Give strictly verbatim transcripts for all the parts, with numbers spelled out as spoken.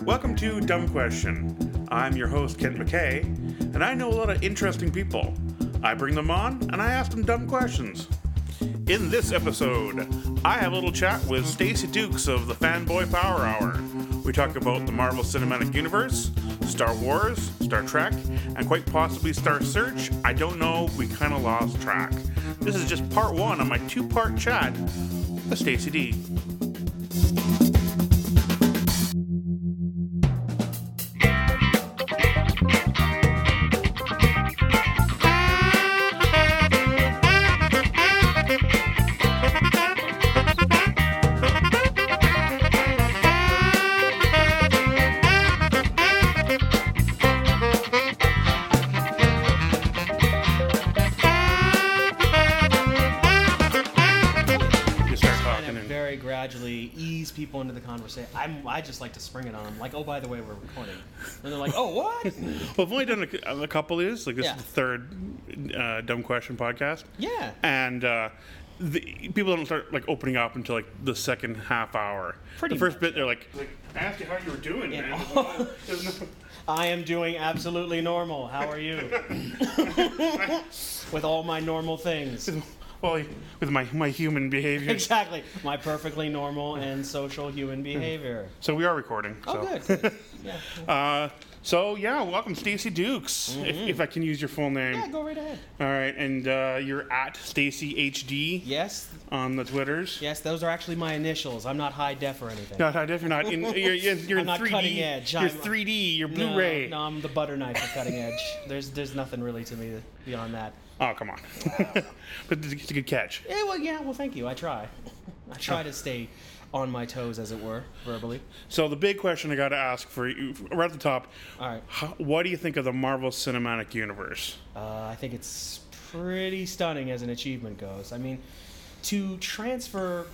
Welcome to Dumb Question. I'm your host, Kent McKay, and I know a lot of interesting people. I bring them on, and I ask them dumb questions. In this episode, I have a little chat with Stacey Dukes of the Fanboy Power Hour. We talk about the Marvel Cinematic Universe, Star Wars, Star Trek, and quite possibly Star Search. I don't know, we kind of lost track. This is just part one of my two-part chat with Stacey D. People into the conversation. I'm, I just like to spring it on them. Like, oh, by the way, we're recording. And they're like, oh, what? Well, I've only done a, a couple of these. Like, this yeah. is the third uh, Dumb Question podcast. Yeah. And uh, the, people don't start, like, opening up until, like, the second half hour. Pretty The first much, bit, they're like, like, I asked you how you were doing, yeah. man. Oh. I am doing absolutely normal. How are you? With all my normal things. Well, with my, my human behavior. Exactly. My perfectly normal and social human behavior. So we are recording. Oh, so. good. Yeah. uh, so, yeah, welcome, Stacey Dukes, mm-hmm. if, if I can use your full name. Yeah, go right ahead. All right, and uh, you're at Stacey H D. Yes. On the Twitters. Yes, those are actually my initials. I'm not high def or anything. No, high def, you're not. In, you're you're, you're I'm in three D. Not cutting edge. You're I'm, three D. You're no, Blu-ray. No, I'm the butter knife of cutting edge. There's there's nothing really to me beyond that. Oh, come on. But it's a good catch. Yeah, well, yeah, well, thank you. I try. I try to stay on my toes, as it were, verbally. So the big question I got to ask for you, right at the top, all right. How, what do you think of the Marvel Cinematic Universe? Uh, I think it's pretty stunning as an achievement goes. I mean, to transfer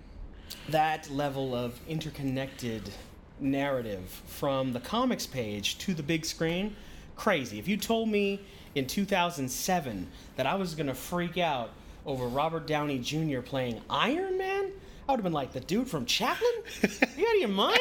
that level of interconnected narrative from the comics page to the big screen, crazy. If you told me in two thousand seven that I was going to freak out over Robert Downey Junior playing Iron Man, I would have been like, the dude from Chaplin? You out of your mind?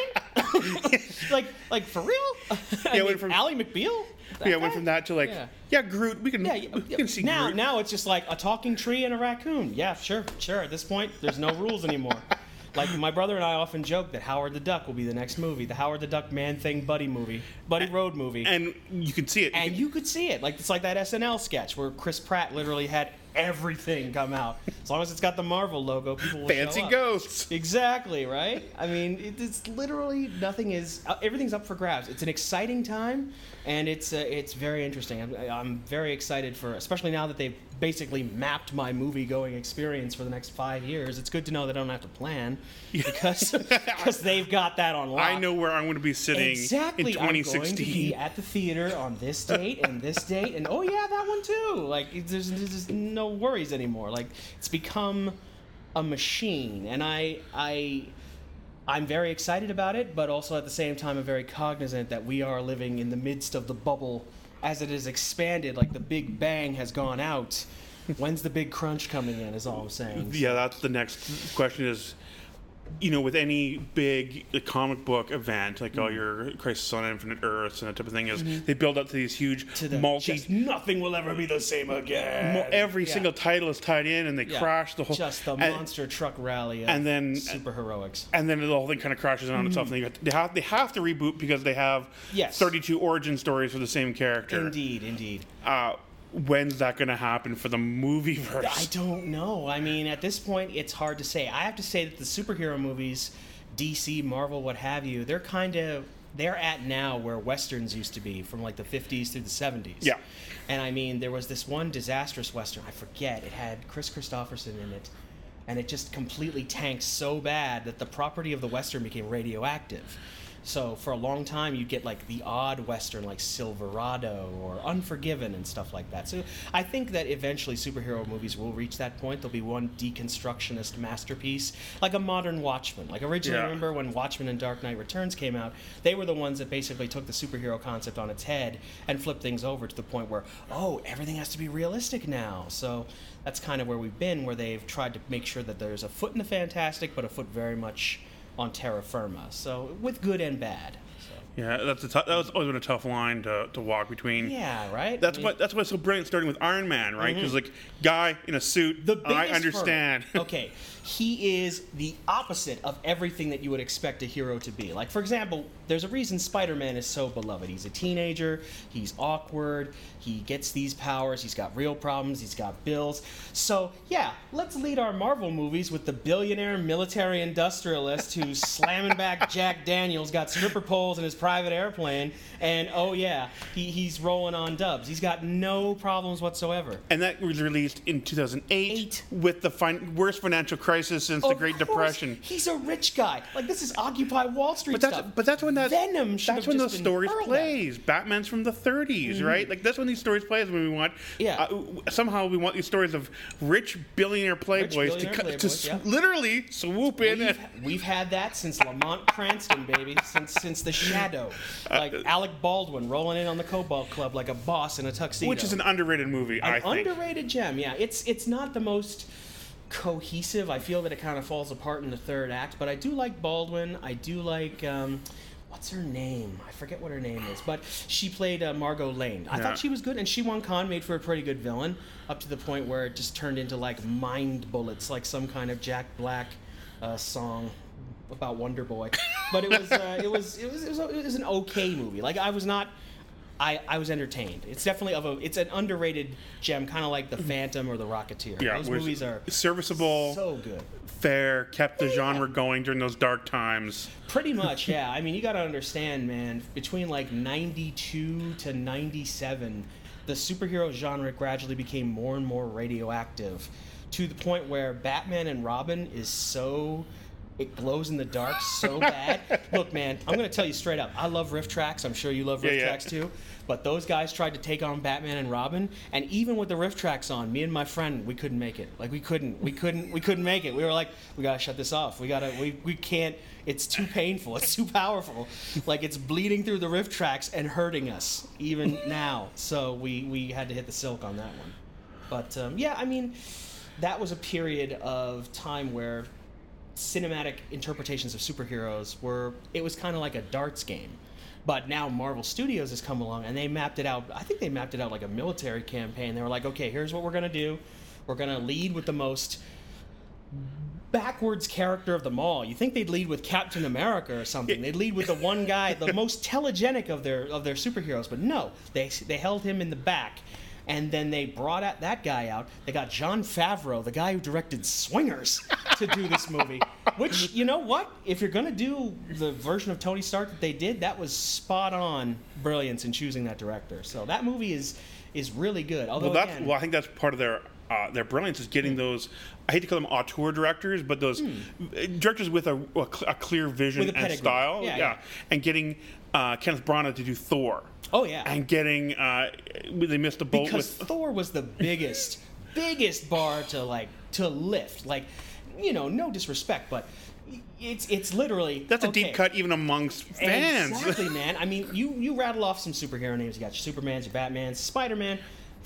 like, like for real? I yeah, mean, from Ally McBeal? That yeah, guy? Went from that to like, yeah, yeah Groot. We can, yeah, yeah, we can see now, Groot. Now it's just like a talking tree and a raccoon. Yeah, sure, sure. At this point, there's no rules anymore. Like, my brother and I often joke that Howard the Duck will be the next movie, the Howard the Duck Man-Thing buddy movie, buddy road movie. And you could see it. And you could see it. Like, it's like that S N L sketch where Chris Pratt literally had everything come out. As long as it's got the Marvel logo, people will Fancy show up. ghosts. Exactly, right? I mean, it, it's literally nothing is, uh, everything's up for grabs. It's an exciting time, and it's uh, it's very interesting. I'm, I'm very excited for, especially now that they've basically mapped my movie-going experience for the next five years. It's good to know that I don't have to plan because because they've got that on lock. I know where I'm going to be sitting exactly. in twenty sixteen. I'm going to be at the theater on this date and this date, and oh yeah, that one too. Like, there's, there's no worries anymore. Like, it's become a machine, and I I I'm very excited about it, but also at the same time I'm very cognizant that we are living in the midst of the bubble as it is expanded. Like, the Big Bang has gone out. When's the big crunch coming in is all I'm saying. So. Yeah, that's the next question is, you know, with any big uh, comic book event, like mm-hmm. all your Crisis on Infinite Earths and that type of thing, is mm-hmm. they build up to these huge to the, multi... Just nothing will ever be the same again. Every yeah. single title is tied in, and they yeah. crash the whole... Just the and, monster truck rally of and then, superheroics. And then the whole thing kind of crashes on mm-hmm. itself. And they, got, they, have, they have to reboot because they have yes. thirty-two origin stories for the same character. Indeed, indeed. Uh, when's that going to happen for the movieverse? I don't know. I mean, at this point, it's hard to say. I have to say that the superhero movies... D C, Marvel, what have you, they're kind of, they're at now where Westerns used to be from like the fifties through the seventies. Yeah. And I mean, there was this one disastrous Western, I forget, it had Chris Christopherson in it, and it just completely tanked so bad that the property of the Western became radioactive. So for a long time, you'd get like the odd Western like Silverado or Unforgiven and stuff like that. So I think that eventually superhero movies will reach that point. There'll be one deconstructionist masterpiece, like a modern Watchmen. Like originally, yeah. remember when Watchmen and Dark Knight Returns came out, they were the ones that basically took the superhero concept on its head and flipped things over to the point where, oh, everything has to be realistic now. So that's kind of where we've been, where they've tried to make sure that there's a foot in the fantastic, but a foot very much on terra firma, so with good and bad. So. Yeah, that's a t- that was always been a tough line to, to walk between. Yeah, right. That's I mean, what that's why it's so brilliant starting with Iron Man, right? Because Mm-hmm. like guy in a suit, the biggest I understand. hurdle- okay, he is the opposite of everything that you would expect a hero to be. Like, for example, there's a reason Spider-Man is so beloved. He's a teenager, he's awkward, he gets these powers, he's got real problems, he's got bills. So, yeah, let's lead our Marvel movies with the billionaire military industrialist who's slamming back Jack Daniels, got stripper poles in his private airplane, and oh yeah, he, he's rolling on dubs. He's got no problems whatsoever. And that was released in two thousand eight Eight. with the fin- worst financial crisis since the Of Great course, Depression. He's a rich guy. Like, this is Occupy Wall Street But that's stuff. but that's when that Venom should that's have when just those been stories hurled at. plays. Batman's from the thirties, right? Like that's when these stories plays when we want. Yeah. Uh, w- somehow we want these stories of rich billionaire playboys billionaire to co- to playboys, s- yeah. literally swoop in. We've, and, we've had that since Lamont Cranston, baby, since since The Shadow. Like Alec Baldwin rolling in on the Cobalt Club like a boss in a tuxedo. which is an underrated movie, I An think. underrated gem. Yeah, it's it's not the most cohesive. I feel that it kind of falls apart in the third act, but I do like Baldwin. I do like. Um, What's her name? I forget what her name is, but she played uh, Margot Lane. I Yeah. thought she was good, and Shi Wan Khan made for a pretty good villain, up to the point where it just turned into like mind bullets, like some kind of Jack Black uh, song about Wonder Boy. But it was, uh, it was, it was, it was, it was an okay movie. Like I was not. I, I was entertained. It's definitely of a. It's an underrated gem, kind of like The Phantom or The Rocketeer. Yeah, Those was movies are serviceable, so good. fair, kept the Yeah. genre going during those dark times. Pretty much, yeah. I mean, you got to understand, man. Between like ninety-two to ninety-seven, the superhero genre gradually became more and more radioactive, to the point where Batman and Robin is so. It glows in the dark so bad. Look, man, I'm going to tell you straight up. I love riff tracks. I'm sure you love riff Yeah, yeah. tracks too. But those guys tried to take on Batman and Robin, and even with the riff tracks on, me and my friend, we couldn't make it. Like we couldn't, we couldn't, we couldn't make it. We were like, we gotta shut this off. We gotta, we, we can't. It's too painful. It's too powerful. Like it's bleeding through the riff tracks and hurting us even now. So we we had to hit the silk on that one. But um, yeah, I mean, that was a period of time where cinematic interpretations of superheroes were, it was kind of like a darts game. But now Marvel Studios has come along and they mapped it out. I think they mapped it out like a military campaign. They were like, okay, here's what we're going to do. We're going to lead with the most backwards character of them all. You think they'd lead with Captain America or something. They'd lead with the one guy, the most telegenic of their of their superheroes. But no, they they held him in the back. And then they brought out that guy out. They got Jon Favreau, the guy who directed Swingers, to do this movie. Which, you know what? If you're going to do the version of Tony Stark that they did, that was spot on brilliance in choosing that director. So that movie is is really good. Although, Well, that's, again, well, I think that's part of their uh, their brilliance is getting those. I hate to call them auteur directors, but those directors with a, a, cl- a clear vision With a and pedigree. style. Yeah, yeah. And getting uh, Kenneth Branagh to do Thor. oh yeah. And getting uh, they missed the boat Because with. Thor was the biggest, biggest bar to like to lift. Like, you know, no disrespect, but it's it's literally That's a okay. deep cut even amongst fans. Exactly, man. I mean, you you rattle off some superhero names. You got your Supermans, your Batmans, Spider-Man.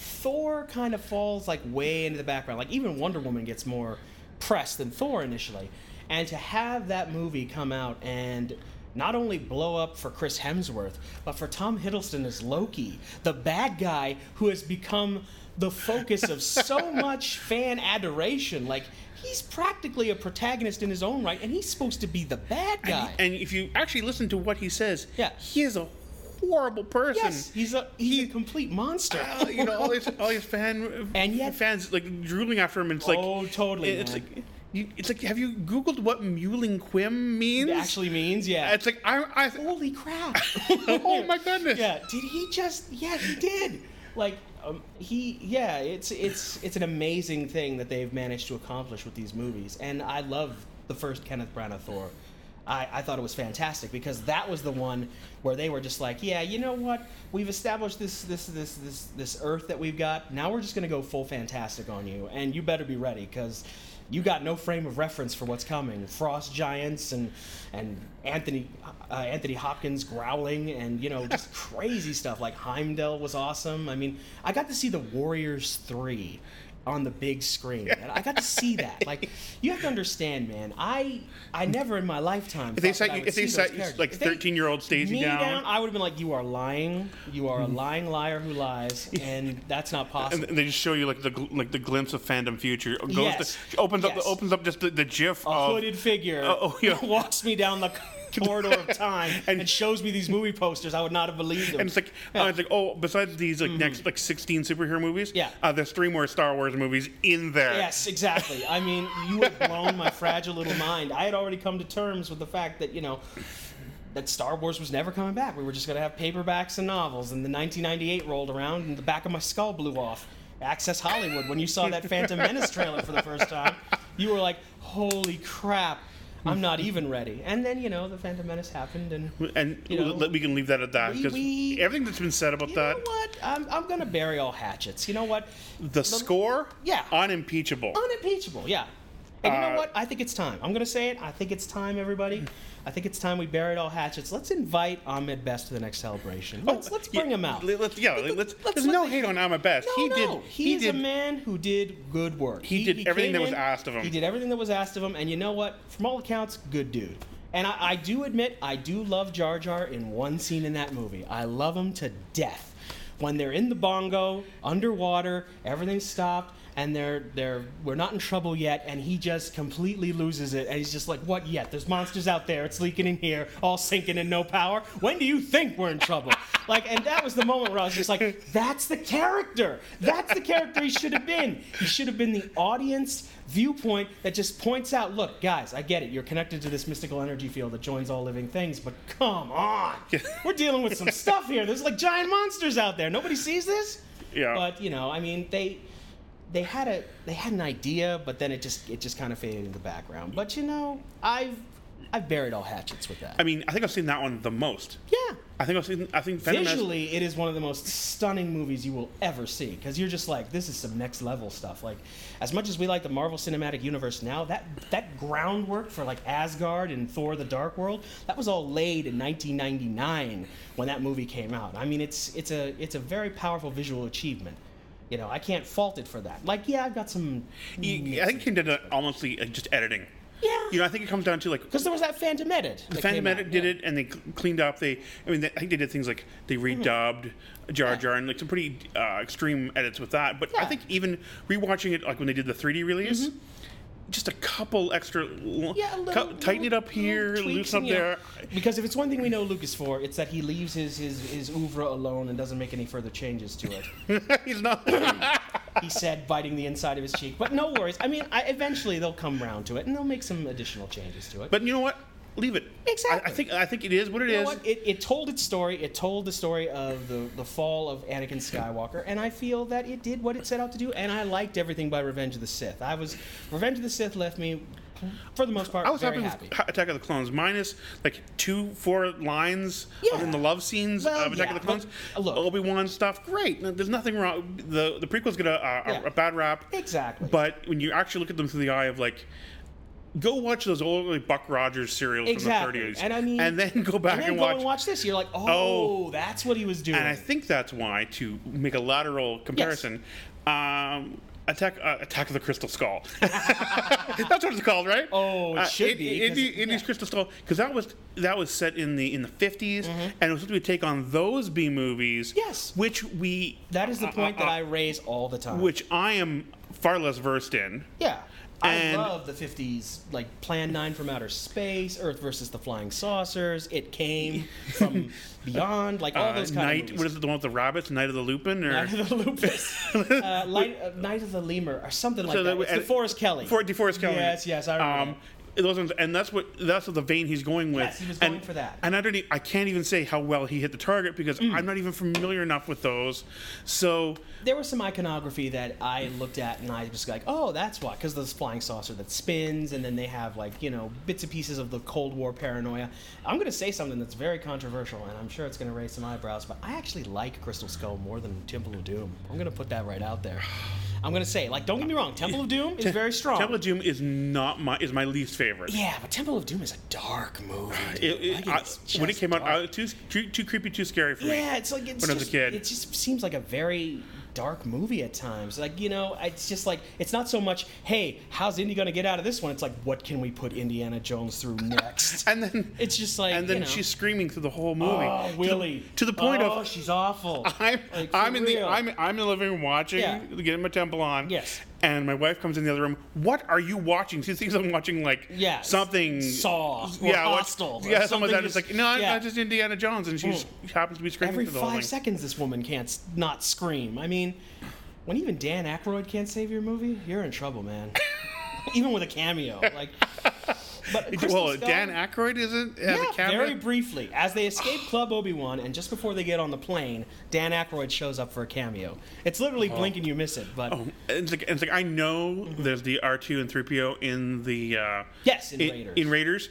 Thor kind of falls like way into the background. Like even Wonder Woman gets more press than Thor initially. And to have that movie come out and not only blow up for Chris Hemsworth, but for Tom Hiddleston as Loki, the bad guy who has become the focus of so much fan adoration. Like, he's practically a protagonist in his own right, and he's supposed to be the bad guy. And if you actually listen to what he says, Yeah. he is a horrible person. Yes, he's a he's a complete monster. Uh, you know, all his, all his fan And yet- fans like drooling after him. And it's like, Oh, totally, It's man. like, you, it's like, have you Googled what Mewling Quim means? It actually means, yeah. It's like I, I Holy crap! oh my goodness. Yeah, did he just? Yeah, he did. Like, um, he, yeah, it's it's it's an amazing thing that they've managed to accomplish with these movies, and I love the first Kenneth Branagh Thor. I, I thought it was fantastic because that was the one where they were just like, yeah, you know what? We've established this this this this this Earth that we've got. Now we're just gonna go full fantastic on you, and you better be ready because you got no frame of reference for what's coming. Frost giants and and Anthony uh, Anthony Hopkins growling and you know just crazy stuff. Like Heimdall was awesome. I mean, I got to see the Warriors three on the big screen. And I got to see that. Like, you have to understand, man. I I never in my lifetime. If they thought that sat I you, would if they see sat those you, characters. like If they thirteen-year-old Stacey me down, down, I would have been like, "You are lying. You are a lying liar who lies, and that's not possible." and they just show you like the gl- like the glimpse of fandom future. It goes Yes. to, opens up Yes. the, opens up just the, the GIF A of hooded figure Uh, oh, yeah. walks me down the corridor of time and, And- shows me these movie posters. I would not have believed them. and it's like Yeah. uh, it's like oh, besides these like next like sixteen superhero movies, Yeah. uh, there's three more Star Wars movies in there. Yes, exactly. I mean, you would have blown my fragile little mind. I had already come to terms with the fact that, you know, that Star Wars was never coming back. We were just going to have paperbacks and novels. And the nineteen ninety-eight rolled around and the back of my skull blew off. Access Hollywood, when you saw that Phantom Menace trailer for the first time, you were like, holy crap, I'm not even ready. And then, you know, the Phantom Menace happened and... And You know, we can leave that at that we- because we- everything that's been said about You that, know what? I'm, I'm going to bury all hatchets. You know what? the score, Yeah. unimpeachable. Unimpeachable, yeah. And you know Uh, what? I think it's time. I'm going to say it. I think it's time, everybody. I think it's time we buried all hatchets. Let's invite Ahmed Best to the next celebration. Let's, let's bring Oh, yeah, him out. let- Let's, yeah, Let- let's, let's there's let no the- hate on Ahmed Best. No, he no. did. He, is did. a man who did good work. He did everything came that was in, asked of him. He did everything that was asked of him, and you know what? From all accounts, good dude. And I, I do admit, I do love Jar Jar in one scene in that movie. I love him to death. When they're in the bongo, underwater, everything's stopped, and they're they're we're not in trouble yet, and he just completely loses it, and he's just like, "What yet? There's monsters out there. It's leaking in here, all sinking and no power. When do you think we're in trouble?" Like, and that was the moment where I was just like, "That's the character. That's the character he should have been. He should have been the audience viewpoint that just points out, look, guys, I get it. You're connected to this mystical energy field that joins all living things, but come on, we're dealing with some stuff here. There's like giant monsters out there. Nobody sees this." Yeah. But you know, I mean, they they had a they had an idea, but then it just it just kind of faded into the background. But you know, I've I've buried all hatchets with that. I mean, I think I've seen that one the most. Yeah. I think I've seen. I think Phantom Menace- Visually, it is one of the most stunning movies you will ever see because you're just like, this is some next level stuff. Like, as much as we like the Marvel Cinematic Universe now, that that groundwork for like Asgard and Thor: The Dark World, that was all laid in nineteen ninety-nine when that movie came out. I mean, it's it's a it's a very powerful visual achievement. You know, I can't fault it for that. Like, yeah, I've got some. I think he did it almost like just editing. Yeah. You know, I think it comes down to like Because there was that Phantom Edit. the that Phantom came out, Edit did yeah. it, and they cl- cleaned up. They, I mean, they, I think they did things like they redubbed Jar Jar and like some pretty uh, extreme edits with that. But I Yeah. think even rewatching it, like when they did the three D release, just a couple extra, l- Yeah, a little, cut- tighten it up little here, tweaks loosen up and, you know, there. Because if it's one thing we know Lucas for, it's that he leaves his, his, his oeuvre alone and doesn't make any further changes to it. He's not. He said, biting the inside of his cheek. But no worries. I mean, I, eventually they'll come round to it and they'll make some additional changes to it. But you know what? Leave it. Exactly. I, I think I think it is what it you know is. what? It, it told its story. It told the story of the, the fall of Anakin Skywalker, and I feel that it did what it set out to do. And I liked everything by Revenge of the Sith. I was Revenge of the Sith left me, for the most part, I was very happy happy. with Attack of the Clones, minus like two, four lines Yeah. in the love scenes Well, of Attack yeah, of the Clones. but, uh, look. Obi Wan stuff, great. No, there's nothing wrong. The the prequels get a, a, Yeah. a bad rap, Exactly. but when you actually look at them through the eye of like, go watch those old like, Buck Rogers serials Exactly. from the thirties, And I mean, and then go back and then and go watch. and watch this. You're like, oh, Oh. that's what he was doing. And I think that's why, to make a lateral comparison, um, Attack uh, Attack of the Crystal Skull. That's what it's called, right? Oh, it should be, In, 'cause- in, Indy's yeah. Crystal Skull, because that was that was set in the in the fifties, Mm-hmm. and it was supposed to be a take on those B movies. Yes. which we that is the uh, point uh, that uh, I raise all the time. which I am far less versed in. Yeah. I And- love the fifties, like Plan nine from Outer Space, Earth versus the Flying Saucers, It Came from Beyond, like all Uh, those kind Night, of movies. what is it, the one with the rabbits? Night of the Lupin, or Night of the Lupus, uh, Light, uh, Night of the Lemur, or something like So that. that- It's and- DeForest Kelly. For DeForest Kelly. Yes, yes, I remember. Um, those ones, and that's what that's what the vein he's going with. Yes, he was going and, for that. And I don't, e- I can't even say how well he hit the target because Mm. I'm not even familiar enough with those. So There was some iconography that I looked at and I was like, oh, that's why. Because there's flying saucer that spins, and then they have, like, you know, bits and pieces of the Cold War paranoia. I'm going to say something that's very controversial, and I'm sure it's going to raise some eyebrows, but I actually like Crystal Skull more than Temple of Doom. I'm going to put that right out there. I'm going to say, like, don't get me wrong, Temple of Doom is very strong. Temple of Doom is not my is my least favorite. Yeah, but Temple of Doom is a dark movie. It- dude. it- Like, I- it's when it just came out, dark. I, too, too too creepy, too scary for me. Yeah, it's like it's when I was a just, kid. It just seems like a very dark movie at times. Like, you know, it's just like, it's not so much, hey, how's Indy going to get out of this one? It's like, what can we put Indiana Jones through next? And then it's just like, and then you know, she's screaming through the whole movie. Oh, Willie. To the, to the point oh, of she's awful. I'm Like, I'm for in the real. I'm I'm in the living room watching, Yeah. getting my temple on. Yes. And my wife comes in the other room. What are you watching? She thinks I'm watching like Yeah, something Saw or yeah, what- Hostel or yeah, something something like that. It's just- like no, yeah. it's just Indiana Jones, and she Mm. happens to be screaming Every through the whole five thing. seconds, this woman can't s- not scream. I mean, when even Dan Aykroyd can't save your movie, you're in trouble, man. Even with a cameo, like. But Crystal Well, Skull, Dan Aykroyd isn't has yeah, a camera. very briefly, as they escape Club Obi-Wan, and just before they get on the plane, Dan Aykroyd shows up for a cameo. It's literally blink and you miss it, but Oh, it's like it's like I know there's the R two and three P O in the uh, yes, in in Raiders. in Raiders.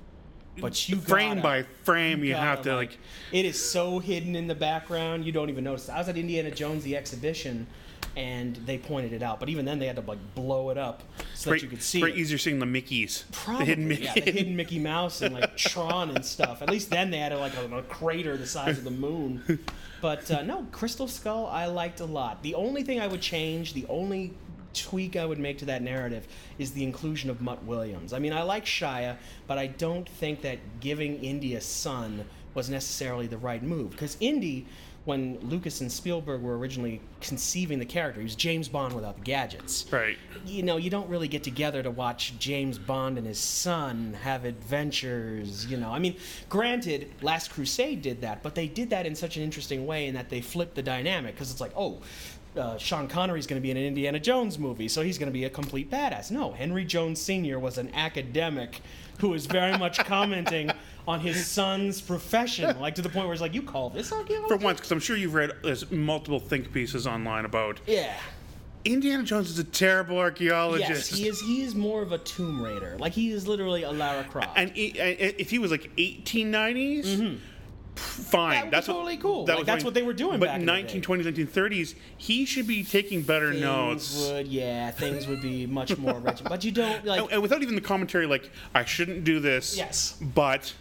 But you frame gotta- by frame, you gotta, have to like. It is so hidden in the background, you don't even notice. I was at Indiana Jones the exhibition, and they pointed it out. But even then, they had to like blow it up so Very, that you could see very it. easier seeing the Mickeys, Probably, the hidden Mickey. yeah, the hidden Mickey Mouse and like Tron and stuff. At least then they had like a, a crater the size of the moon. But uh, no, Crystal Skull I liked a lot. The only thing I would change, the only tweak I would make to that narrative is the inclusion of Mutt Williams. I mean, I like Shia, but I don't think that giving Indy a son was necessarily the right move. Because Indy, when Lucas and Spielberg were originally conceiving the character, he was James Bond without the gadgets. Right. You know, you don't really get together to watch James Bond and his son have adventures, you know. I mean, granted, Last Crusade did that, but they did that in such an interesting way in that they flipped the dynamic, because it's like, oh, uh, Sean Connery's going to be in an Indiana Jones movie, so he's going to be a complete badass. No, Henry Jones Senior was an academic who was very much commenting on his son's profession, like to the point where it's like, you call this archaeology? For once, because I'm sure you've read there's multiple think pieces online about Yeah. Indiana Jones is a terrible archaeologist. Yes, he is. He is more of a Tomb Raider. Like, he is literally a Lara Croft. And he, and if he was like eighteen nineties, fine. That would that's be totally what, cool. That Like, was that's fine. what they were doing But back in the day. nineteen twenties, nineteen thirties, he should be taking better things notes. would, yeah, things would be much more rich. But you don't, like, And, and without even the commentary, like, I shouldn't do this. Yes. But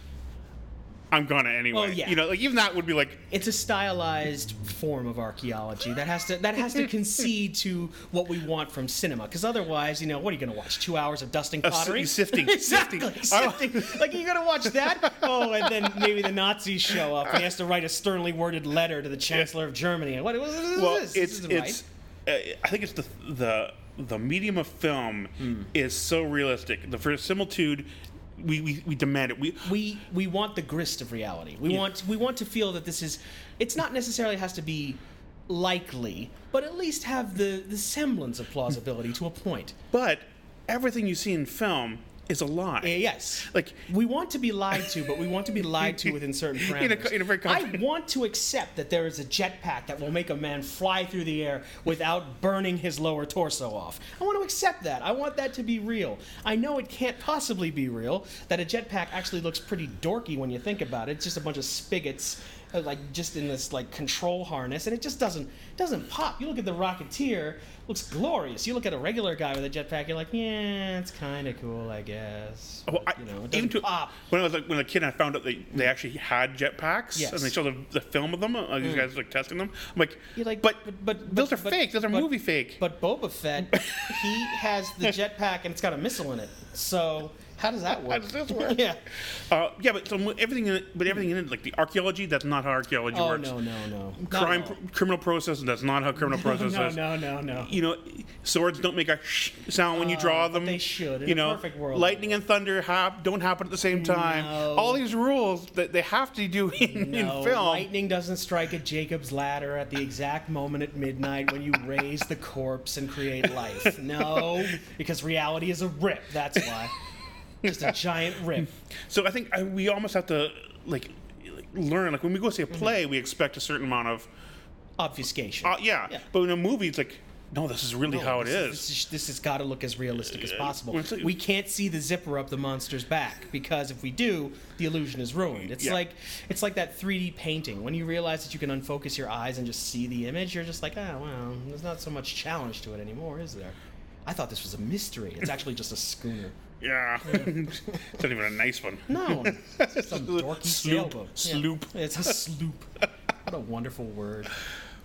I'm gonna anyway. Oh, yeah. You know, like even that would be like, it's a stylized form of archaeology that has to that has to concede to what we want from cinema. Because otherwise, you know, what are you going to watch? Two hours of dusting Uh, pottery? sifting, exactly, sifting. sifting. Like, you're going to watch that? Oh, and then maybe the Nazis show up and he has to write a sternly worded letter to the Chancellor of Germany. What, what is well, this? it's this isn't it's. Uh, I think it's the the the medium of film Hmm. is so realistic. The verisimilitude, we, we we demand it. We we we want the grist of reality. We Yeah. want we want to feel that this is. It's not necessarily has to be likely, but at least have the the semblance of plausibility to a point. but everything you see in film is a lie. Uh, yes, Like we want to be lied to, but we want to be lied to within certain In a- parameters. in a very I comp- want to accept that there is a jetpack that will make a man fly through the air without burning his lower torso off. I want to accept that. I want that to be real. I know it can't possibly be real. That a jetpack actually looks pretty dorky when you think about it. It's just a bunch of spigots, uh, like just in this like control harness, and it just doesn't doesn't pop. You look at the Rocketeer. Looks glorious. You look at a regular guy with a jetpack, you're like, yeah, it's kind of cool, I guess. Well, But, I, you know, it even doesn't to, pop. when I was like when a kid, I found out they, they actually had jetpacks, Yes. and they showed the, the film of them. Uh, these guys like testing them. I'm like, You're like, but, but, but, those but- are but- fake. Those are but- movie fake. But Boba Fett, he has the jetpack and it's got a missile in it. So how does that work? How does this work? yeah. uh, yeah, but so everything in it, but everything in it, like the archaeology, that's not how archaeology Oh works. no no no. Not Crime, at all. criminal process, that's not how criminal process no is. no no no. You know, swords don't make a sh- sound when you Uh, draw but them. they should. In you a know, perfect world. lightning and thunder hap- don't happen at the same time. No. All these rules that they have to do in, No, in film. lightning doesn't strike at Jacob's ladder at the exact moment at midnight when you raise the corpse and create life. No, because reality is a rip. That's why. Just a giant rip. So I think I, we almost have to like, like learn. Like when we go see a play, we expect a certain amount of Obfuscation. uh, yeah. Yeah. But in a movie, it's like, no, this is really No, how it this is. This, is, this has got to look as realistic as possible. well, it's like- We can't see the zipper up the monster's back because if we do, the illusion is ruined. It's Yeah. like it's like that three D painting. When you realize that you can unfocus your eyes and just see the image, you're just like, oh well, there's not so much challenge to it anymore, is there? I thought this was a mystery. It's actually just a schooner. Yeah, it's not even a nice one. No, it's just some dorky Sloop. sailboat. Sloop. Yeah. It's a sloop. What a wonderful word.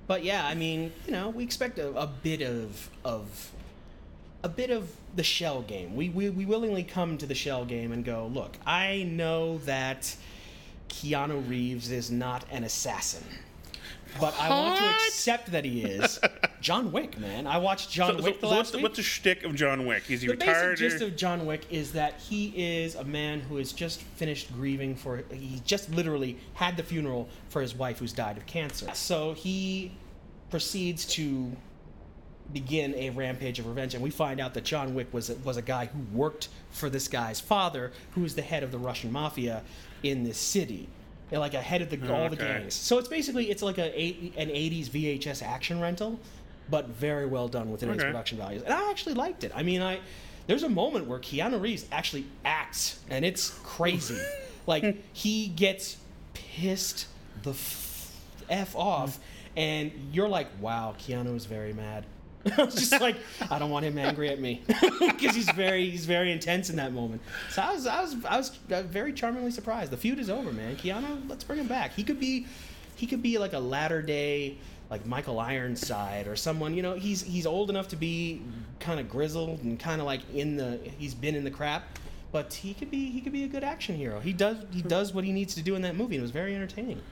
But yeah, I mean, you know, we expect a, a bit of of a bit of the shell game. We, we we willingly come to the shell game and go, look, I know that Keanu Reeves is not an assassin, but I want to accept that he is. John Wick, man. I watched John so, Wick so, the so last what's, week. what's the shtick of John Wick? Is he The retired? basic gist or? of John Wick is that he is a man who has just finished grieving for. He just literally had the funeral for his wife who's died of cancer. So he proceeds to begin a rampage of revenge, and we find out that John Wick was a, was a guy who worked for this guy's father, who is the head of the Russian mafia in this city. They're like a head of the, Oh, all the okay. gangs. So it's basically it's like a eight, an eighties V H S action rental, but very well done with today's Okay. production values. And I actually liked it. I mean, I there's a moment where Keanu Reeves actually acts, and it's crazy. Like he gets pissed the f, f off, and you're like, wow, Keanu is very mad. I was just like, I don't want him angry at me because he's very he's very intense in that moment. So I was I was I was uh, very charmingly surprised. The feud is over, man. Keanu, let's bring him back. He could be he could be like a latter day like Michael Ironside or someone. You know, he's he's old enough to be kind of grizzled and kind of like in the he's been in the crap, but he could be he could be a good action hero. He does he does what he needs to do in that movie. And it was very entertaining.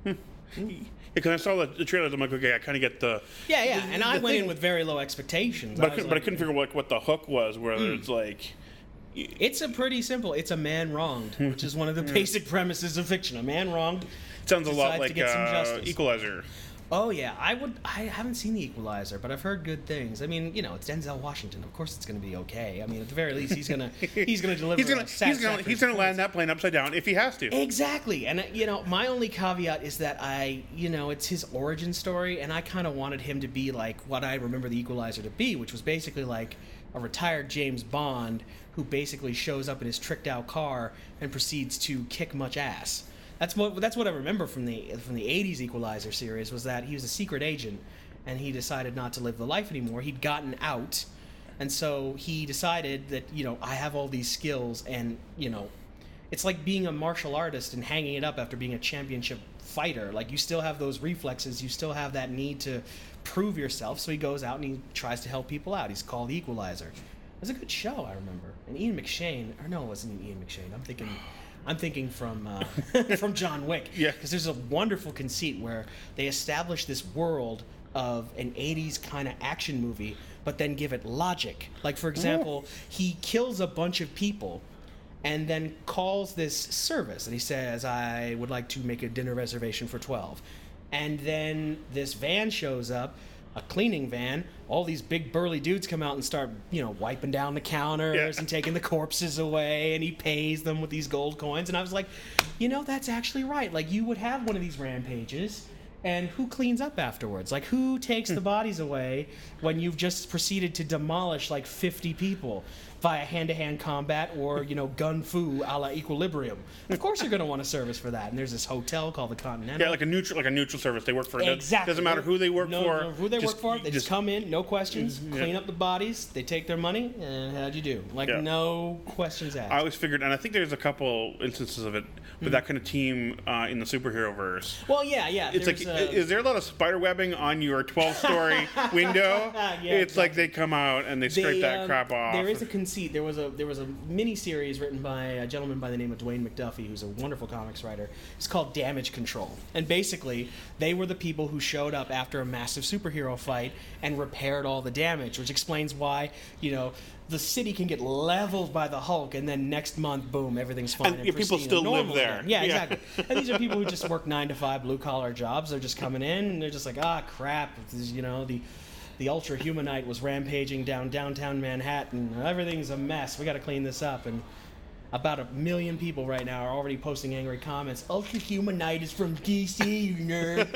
Because I saw the, the trailers, I'm like, okay, I kind of get the. Yeah, yeah. And I the went thing- in with very low expectations. But, I was couldn't, but I like, couldn't figure out what, what the hook was, whether it's like. It's a pretty simple. It's a man wronged, which is one of the basic premises of fiction. A man wronged. Sounds a lot decides to like get some uh, justice. Equalizer. Oh yeah, I would. I haven't seen The Equalizer, but I've heard good things. I mean, you know, it's Denzel Washington. Of course, it's going to be okay. I mean, at the very least, he's gonna he's gonna deliver. He's gonna a he's gonna satisfactory he's gonna land performance. that plane upside down if he has to. Exactly, and uh, you know, my only caveat is that I, you know, it's his origin story, and I kind of wanted him to be like what I remember The Equalizer to be, which was basically like a retired James Bond who basically shows up in his tricked out car and proceeds to kick much ass. That's what that's what I remember from the from the eighties Equalizer series, was that he was a secret agent and he decided not to live the life anymore. He'd gotten out, and so he decided that, you know, I have all these skills, and, you know, it's like being a martial artist and hanging it up after being a championship fighter. Like, you still have those reflexes, you still have that need to prove yourself. So he goes out and he tries to help people out. He's called the Equalizer. It was a good show, I remember. And Ian McShane, or no, it wasn't Ian McShane. I'm thinking, I'm thinking from uh, from John Wick. Yeah. Because there's a wonderful conceit where they establish this world of an eighties kind of action movie, but then give it logic. Like, for example, he kills a bunch of people and then calls this service, and he says, I would like to make a dinner reservation for twelve. And then this van shows up, a cleaning van. All these big burly dudes come out and start, you know, wiping down the counters Yeah. and taking the corpses away, and he pays them with these gold coins. And I was like, you know, that's actually right. Like, you would have one of these rampages, and who cleans up afterwards? Like, who takes the bodies away when you've just proceeded to demolish like fifty people via hand-to-hand combat or, you know, gun fu a la Equilibrium? Of course you're going to want a service for that. And there's this hotel called the Continental. Yeah, like a neutral like a neutral service. They work for. Exactly. Doesn't matter who they work no, for. No, who they just- work for. They just, come in, no questions, Yeah. clean up the bodies, they take their money, and how'd you do? Like, Yeah. no questions asked. I always figured, and I think there's a couple instances of it with that kind of team uh, in the superhero verse. well, yeah, yeah. It's like, there's, uh, is there a lot of spider webbing on your twelve-story window? Yeah, It's like they come out and they scrape They, that um, crap off. There is a conceit. There was a there was a mini series written by a gentleman by the name of Dwayne McDuffie, who's a wonderful comics writer. It's called Damage Control, and basically they were the people who showed up after a massive superhero fight and repaired all the damage, which explains why, you know, the city can get leveled by the Hulk, and then next month, boom, everything's fine. And And, yeah, people pristine still and live normal there. again. Yeah, Yeah. exactly. And these are people who just work nine to five blue collar jobs. They're just coming in and they're just like, ah, crap. This is, you know, the the Ultra Humanite was rampaging down downtown Manhattan. Everything's a mess. We got to clean this up. And about a million people right now are already posting angry comments. Ultra Humanite is from D C, you nerd.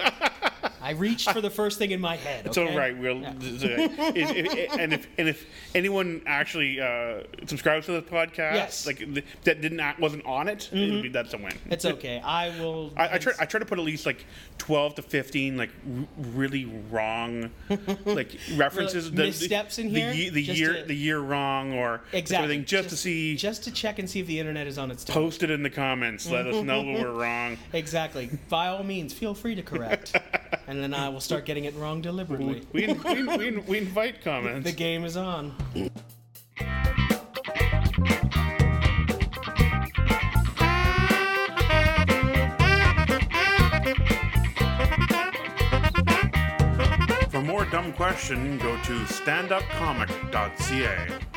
I reached for the first thing in my head. Okay? So right, we'll Yeah. if, if, and if and if anyone actually uh, subscribes to this podcast, Yes. like th- that didn't act, wasn't on it, it'd be, that's a win. It's okay. I will. I, I try. I try to put at least like twelve to fifteen like r- really wrong like references. Really missteps in here? The, ye- the Just year, to- the year wrong, or Exactly. everything, just, to see. Just to check and see if the internet is on its toes. Post it in the comments. Let us know when we're wrong. Exactly. By all means, feel free to correct. and then I will start getting it wrong deliberately. We, we, we, we invite comments. The game is on. For more dumb question, go to stand up comic dot c a.